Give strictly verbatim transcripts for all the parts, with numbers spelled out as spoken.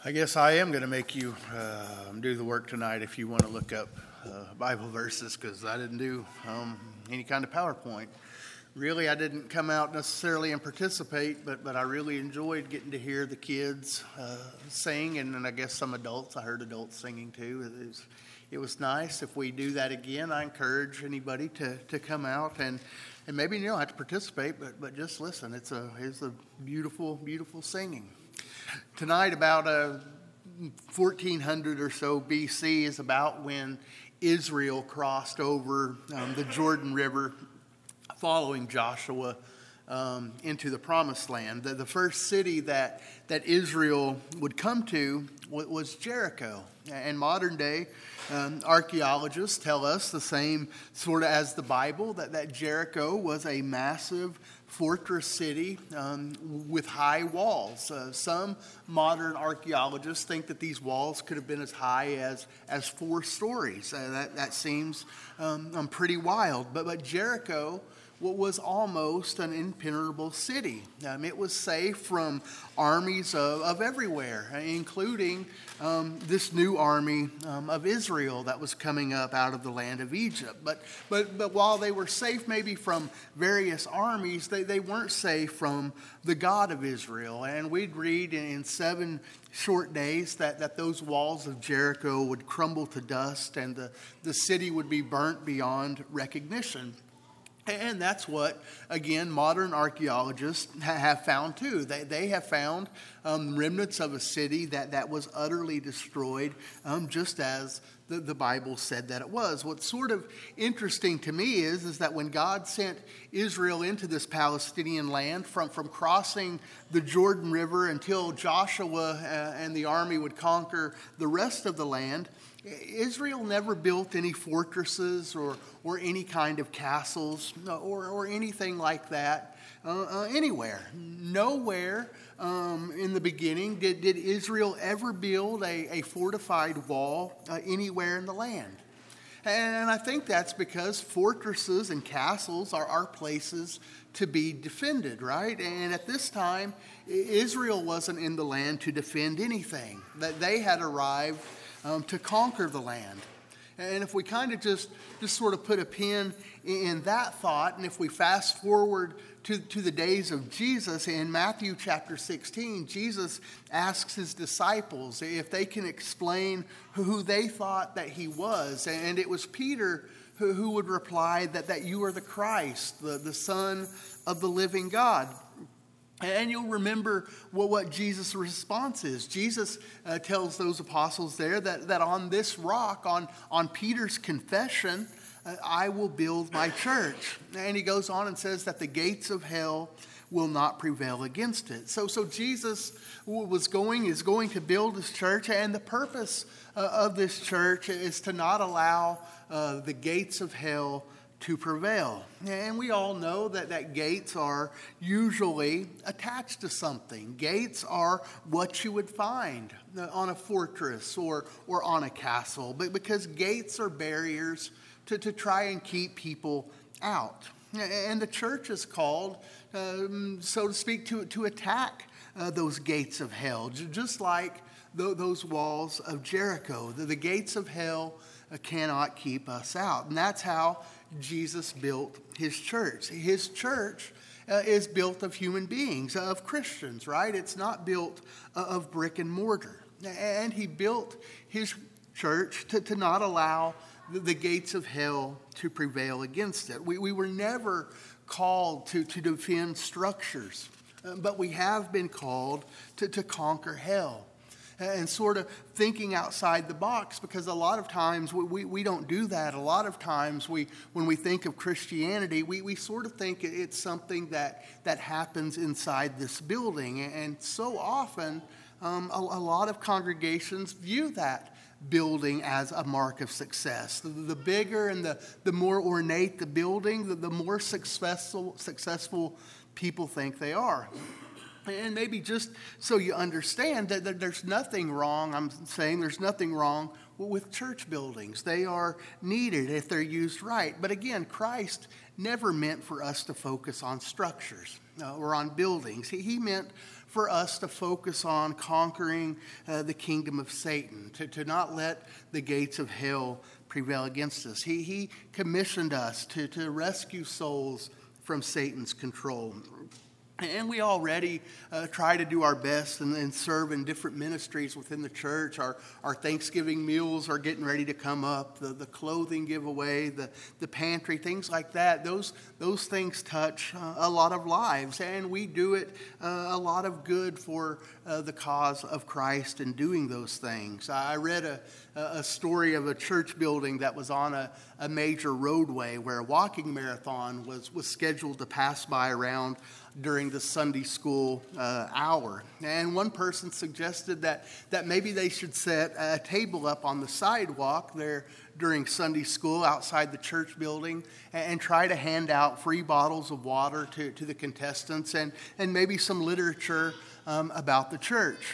I guess I am going to make you uh, do the work tonight if you want to look up uh, Bible verses, because I didn't do um, any kind of PowerPoint. Really, I didn't come out necessarily and participate, but but I really enjoyed getting to hear the kids uh, sing, and, and I guess some adults. I heard adults singing too. It was, it was nice. If we do that again, I encourage anybody to, to come out and and maybe you don't have to participate, but but just listen. It's a it's a beautiful beautiful singing. Tonight, about uh, fourteen hundred or so B C is about when Israel crossed over um, the Jordan River following Joshua um, into the Promised Land. The, the first city that, that Israel would come to w- was Jericho. And modern day um, archaeologists tell us the same sort of as the Bible, that, that Jericho was a massive fortress city um, with high walls. Uh, some modern archaeologists think that these walls could have been as high as, as four stories. Uh, that, that seems um, um, pretty wild. But, but Jericho what was almost an impenetrable city. Um, it was safe from armies of, of everywhere, including um, this new army um, of Israel that was coming up out of the land of Egypt. But but but while they were safe maybe from various armies, they, they weren't safe from the God of Israel. And we'd read in, in seven short days that, that those walls of Jericho would crumble to dust and the, the city would be burnt beyond recognition. And that's what, again, modern archaeologists have found too. They, they have found um, remnants of a city that, that was utterly destroyed, um, just as the, the Bible said that it was. What's sort of interesting to me is, is that when God sent Israel into this Palestinian land, from, from crossing the Jordan River until Joshua and the army would conquer the rest of the land, Israel never built any fortresses or, or any kind of castles or, or anything like that uh, uh, anywhere. Nowhere um, in the beginning did, did Israel ever build a, a fortified wall uh, anywhere in the land. And I think that's because fortresses and castles are, are places to be defended, right? And at this time, Israel wasn't in the land to defend anything. That they had arrived Um, to conquer the land. And if we kind of just, just sort of put a pin in, in that thought, and if we fast forward to, to the days of Jesus, in Matthew chapter sixteen, Jesus asks his disciples if they can explain who they thought that he was. And it was Peter who, who would reply that, that you are the Christ, the, the Son of the living God. And you'll remember what, what Jesus' response is. Jesus uh, tells those apostles there that, that on this rock, on, on Peter's confession, uh, I will build my church. And he goes on and says that the gates of hell will not prevail against it. So, so Jesus was going, is going to build his church, and the purpose uh, of this church is to not allow uh, the gates of hell to prevail. And we all know that, that gates are usually attached to something. Gates are what you would find on a fortress or, or on a castle, but because gates are barriers to, to try and keep people out. And the church is called, um, so to speak, to, to attack uh, those gates of hell, just like th- those walls of Jericho. The, the gates of hell uh, cannot keep us out. And that's how Jesus built his church. His church uh, is built of human beings, of Christians, right? It's not built uh, of brick and mortar. And he built his church to, to not allow the, the gates of hell to prevail against it. We, we were never called to, to defend structures, uh, but we have been called to, to conquer hell. And sort of thinking outside the box, because a lot of times we, we, we don't do that. A lot of times we, when we think of Christianity, we, we sort of think it's something that, that happens inside this building. And so often, um, a, a lot of congregations view that building as a mark of success. The, the bigger and the, the more ornate the building, the, the more successful, successful people think they are. And maybe just so you understand that there's nothing wrong, I'm saying there's nothing wrong with church buildings. They are needed if they're used right. But again, Christ never meant for us to focus on structures uh, or on buildings. He, he meant for us to focus on conquering uh, the kingdom of Satan, to, to not let the gates of hell prevail against us. He, he commissioned us to, to rescue souls from Satan's control. And we already uh, try to do our best and, and serve in different ministries within the church. Our, our Thanksgiving meals are getting ready to come up. The, the clothing giveaway, the, the pantry, things like that. Those, those things touch uh, a lot of lives. And we do it uh, a lot of good for uh, the cause of Christ in doing those things. I read a, a story of a church building that was on a, a major roadway where a walking marathon was, was scheduled to pass by around during the Sunday school uh, hour. And one person suggested that, that maybe they should set a table up on the sidewalk there during Sunday school outside the church building and, and try to hand out free bottles of water to, to the contestants and, and maybe some literature um, about the church.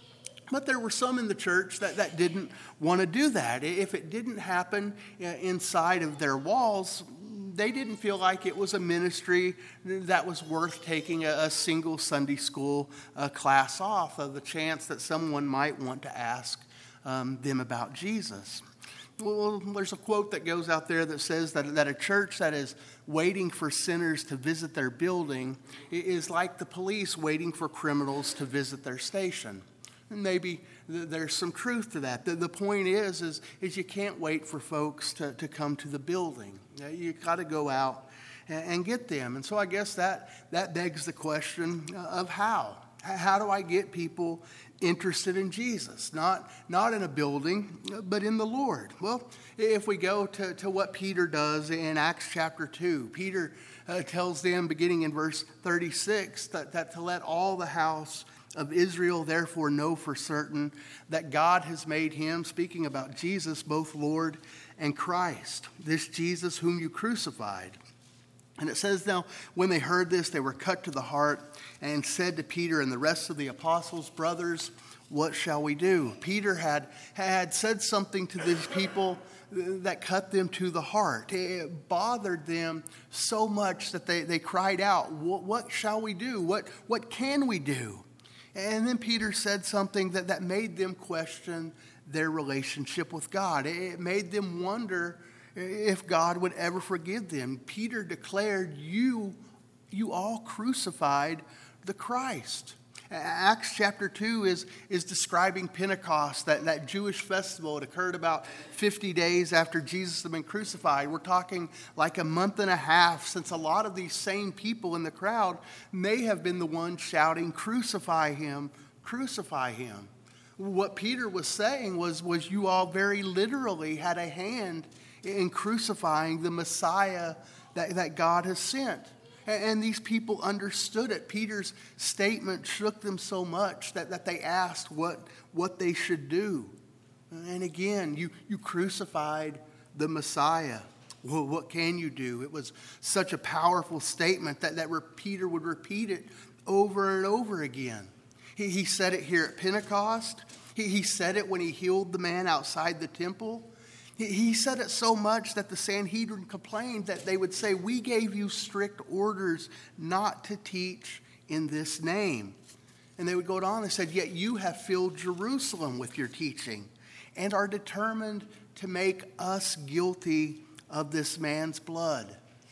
But there were some in the church that, that didn't want to do that. If it didn't happen inside of their walls, they didn't feel like it was a ministry that was worth taking a, a single Sunday school uh, class off of the chance that someone might want to ask um, them about Jesus. Well, there's a quote that goes out there that says that, that a church that is waiting for sinners to visit their building is like the police waiting for criminals to visit their station. And maybe there's some truth to that. The, the point is, is, is you can't wait for folks to, to come to the building. You got to go out and, and get them. And so I guess that, that begs the question of how. How do I get people interested in Jesus? Not, not in a building, but in the Lord. Well, if we go to, to what Peter does in Acts chapter two, Peter uh, tells them, beginning in verse thirty-six, that, that to let all the house of Israel therefore know for certain that God has made him, speaking about Jesus, both Lord and Christ, this Jesus whom you crucified. And it says, now, when they heard this, they were cut to the heart and said to Peter and the rest of the apostles, brothers, what shall we do? Peter had, had said something to these people that cut them to the heart. It bothered them so much that they, they cried out, what, what shall we do? What, what can we do? And then Peter said something that, that made them question their relationship with God. It made them wonder if God would ever forgive them. Peter declared, you, you all crucified the Christ. Acts chapter two is, is describing Pentecost, that, that Jewish festival. It occurred about fifty days after Jesus had been crucified. We're talking like a month and a half, since a lot of these same people in the crowd may have been the ones shouting, crucify him, crucify him. What Peter was saying was, was you all very literally had a hand in crucifying the Messiah that, that God has sent. And these people understood it. Peter's statement shook them so much that, that they asked what, what they should do. And again, you, you crucified the Messiah. Well, what can you do? It was such a powerful statement that, that Peter would repeat it over and over again. He, he said it here at Pentecost. He, he said it when he healed the man outside the temple. He said it so much that the Sanhedrin complained that they would say, we gave you strict orders not to teach in this name. And they would go on and said, yet you have filled Jerusalem with your teaching and are determined to make us guilty of this man's blood.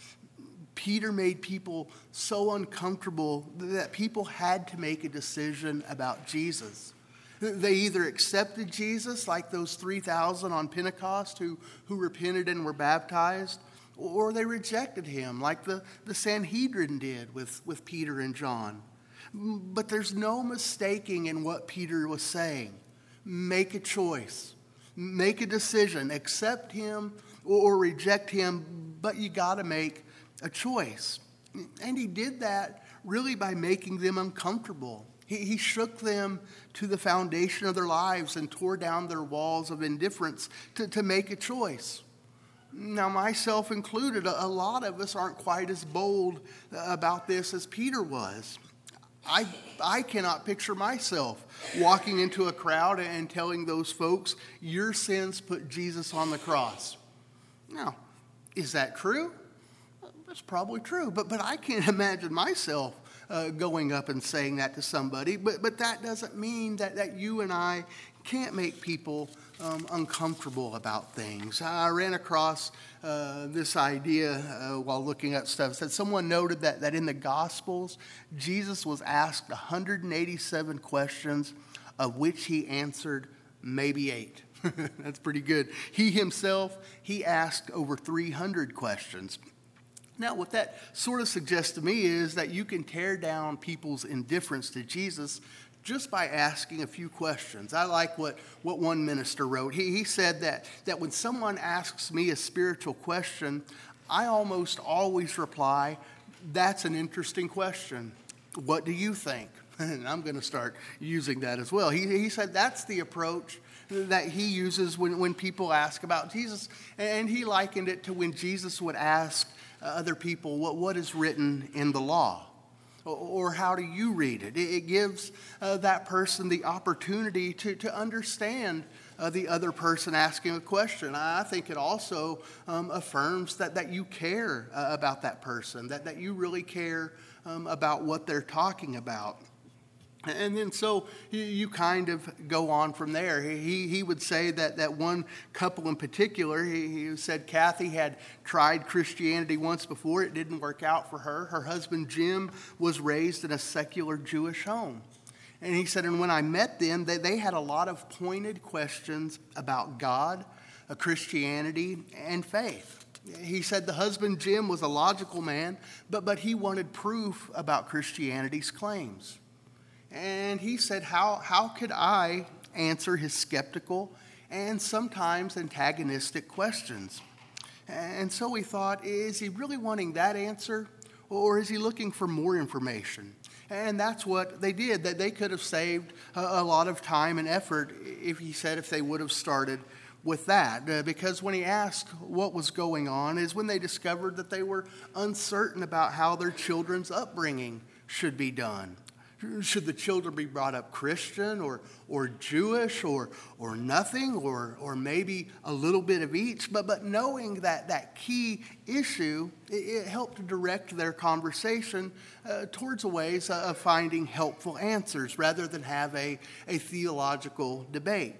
Peter made people so uncomfortable that people had to make a decision about Jesus. They either accepted Jesus, like those three thousand on Pentecost who, who repented and were baptized, or they rejected him, like the, the Sanhedrin did with, with Peter and John. But there's no mistaking in what Peter was saying. Make a choice. Make a decision. Accept him or reject him, but you got to make a choice. And he did that really by making them uncomfortable. He, he shook them to the foundation of their lives and tore down their walls of indifference to, to make a choice. Now, myself included, a, a lot of us aren't quite as bold about this as Peter was. I, I cannot picture myself walking into a crowd and telling those folks, your sins put Jesus on the cross. Now, is that true? That's probably true, but, but I can't imagine myself uh, going up and saying that to somebody, but, but that doesn't mean that, that you and I can't make people um, uncomfortable about things. I ran across uh, this idea uh, while looking at stuff. That someone noted that, that in the Gospels, Jesus was asked one hundred eighty-seven questions, of which he answered maybe eight. That's pretty good. He himself, he asked over three hundred questions. Now, what that sort of suggests to me is that you can tear down people's indifference to Jesus just by asking a few questions. I like what, what one minister wrote. He, he said that, that when someone asks me a spiritual question, I almost always reply, "That's an interesting question. What do you think?" And I'm going to start using that as well. He, he said that's the approach that he uses when, when people ask about Jesus. And he likened it to when Jesus would ask other people, what, what is written in the law? Or how do you read it? It gives uh, that person the opportunity to, to understand uh, the other person asking a question. I think it also um, affirms that, that you care uh, about that person, that, that you really care um, about what they're talking about. And then so you, you kind of go on from there. He, he would say that, that one couple in particular, he, he said Kathy had tried Christianity once before. It didn't work out for her. Her husband Jim was raised in a secular Jewish home. And he said, and when I met them, they, they had a lot of pointed questions about God, uh, Christianity, and faith. He said the husband Jim was a logical man, but, but he wanted proof about Christianity's claims. And he said, how, how could I answer his skeptical and sometimes antagonistic questions? And so we thought, is he really wanting that answer, or is he looking for more information? And that's what they did. That they could have saved a, a lot of time and effort if he said if they would have started with that. Uh, because when he asked what was going on is when they discovered that they were uncertain about how their children's upbringing should be done. Should the children be brought up Christian or or Jewish or or nothing or or maybe a little bit of each? But but knowing that that key issue, it, it helped to direct their conversation uh, towards a ways of finding helpful answers rather than have a, a theological debate.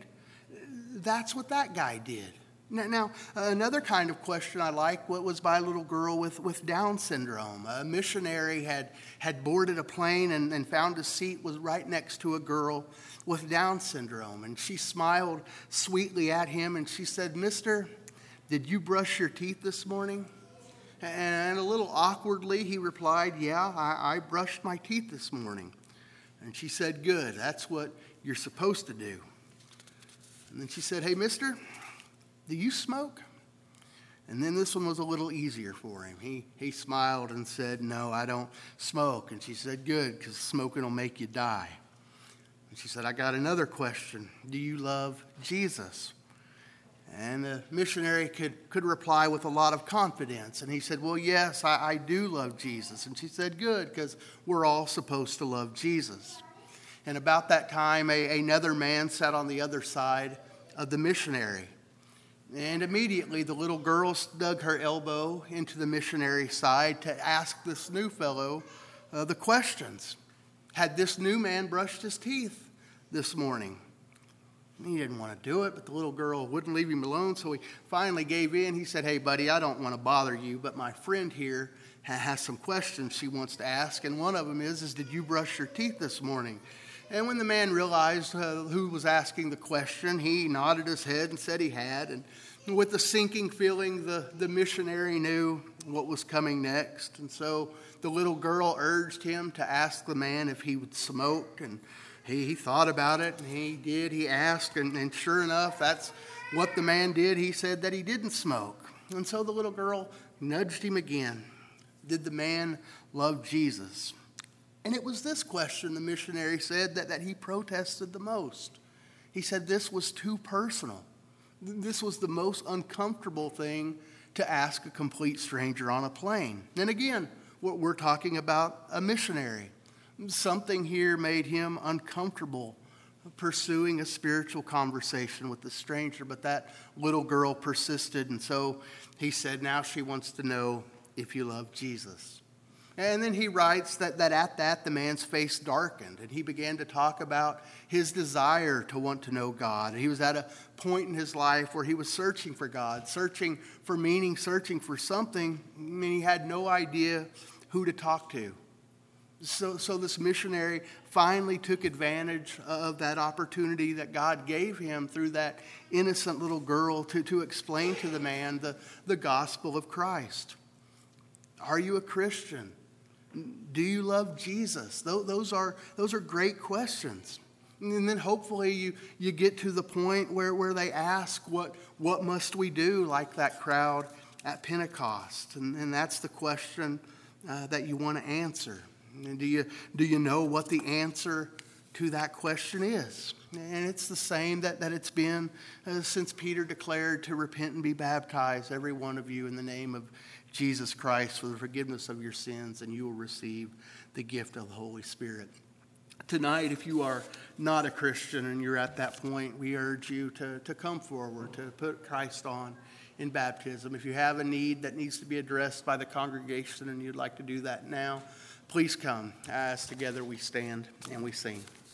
That's what that guy did. Now, another kind of question I like was by a little girl with, with Down syndrome. A missionary had, had boarded a plane and, and found a seat was right next to a girl with Down syndrome. And she smiled sweetly at him and she said, "Mister, did you brush your teeth this morning?" And a little awkwardly he replied, "Yeah, I, I brushed my teeth this morning." And she said, "Good, that's what you're supposed to do." And then she said, "Hey, mister, do you smoke?" And then this one was a little easier for him. He he smiled and said, "No, I don't smoke." And she said, "Good, because smoking will make you die." And she said, "I got another question. Do you love Jesus?" And the missionary could, could reply with a lot of confidence. And he said, "Well, yes, I, I do love Jesus." And she said, "Good, because we're all supposed to love Jesus." And about that time, a, another man sat on the other side of the missionary. And immediately the little girl dug her elbow into the missionary's side to ask this new fellow uh, the questions. Had this new man brushed his teeth this morning? He didn't want to do it, but the little girl wouldn't leave him alone, so he finally gave in. He said, "Hey, buddy, I don't want to bother you, but my friend here has some questions she wants to ask, and one of them is, is did you brush your teeth this morning?" And when the man realized uh, who was asking the question, he nodded his head and said he had. And with the sinking feeling, the, the missionary knew what was coming next. And so the little girl urged him to ask the man if he would smoke. And he, he thought about it, and he did. He asked, and, and sure enough, that's what the man did. He said that he didn't smoke. And so the little girl nudged him again. Did the man love Jesus? And it was this question, the missionary said, that, that he protested the most. He said this was too personal. This was the most uncomfortable thing to ask a complete stranger on a plane. And again, we're talking about a missionary. Something here made him uncomfortable pursuing a spiritual conversation with the stranger, but that little girl persisted, and so he said, now she wants to know if you love Jesus. And then he writes that, that at that the man's face darkened, and he began to talk about his desire to want to know God. He was at a point in his life where he was searching for God, searching for meaning, searching for something, and he had no idea who to talk to. So, so this missionary finally took advantage of that opportunity that God gave him through that innocent little girl to, to explain to the man the, the gospel of Christ. Are you a Christian? Do you love Jesus? Those are, those are great questions. And then hopefully you, you get to the point where, where they ask, what, what must we do, like that crowd at Pentecost? And, and that's the question uh, that you want to answer. And do you, do you know what the answer to that question is? And it's the same that, that it's been uh, since Peter declared to repent and be baptized, every one of you, in the name of Jesus Christ for the forgiveness of your sins, and you will receive the gift of the Holy Spirit. Tonight, if you are not a Christian and you're at that point, we urge you to, to come forward, to put Christ on in baptism. If you have a need that needs to be addressed by the congregation and you'd like to do that now, please come as together we stand and we sing.